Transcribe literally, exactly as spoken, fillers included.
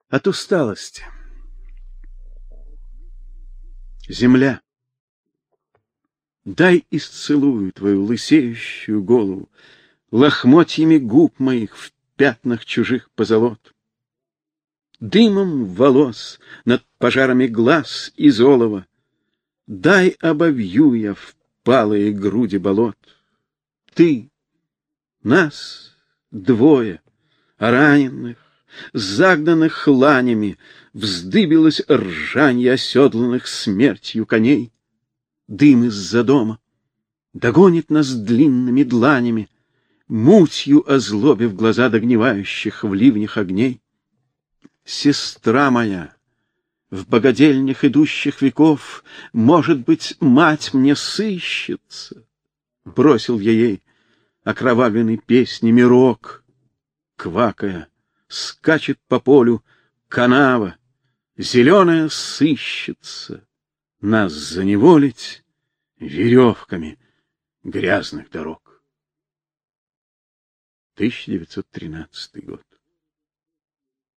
от усталости. Земля, дай исцелую твою лысеющую голову лохмотьями губ моих в пятнах чужих позолот. Дымом волос над пожарами глаз из олова дай обовью я в палые груди болот. Ты, нас двое, раненых, загнанных ланями, вздыбилось ржанье оседланных смертью коней. Дым из-за дома догонит нас длинными дланями, мутью озлобив глаза догнивающих в ливнях огней. Сестра моя, в богадельнях идущих веков, может быть, мать мне сыщется. Бросил я ей окровавленный песнями рог. Квакая, скачет по полю канава, зеленая сыщется нас заневолить веревками грязных дорог. тысяча девятьсот тринадцатый год.